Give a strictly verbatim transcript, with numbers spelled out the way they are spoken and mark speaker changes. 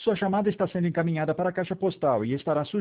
Speaker 1: Sua chamada está sendo encaminhada para a caixa postal e estará sujeita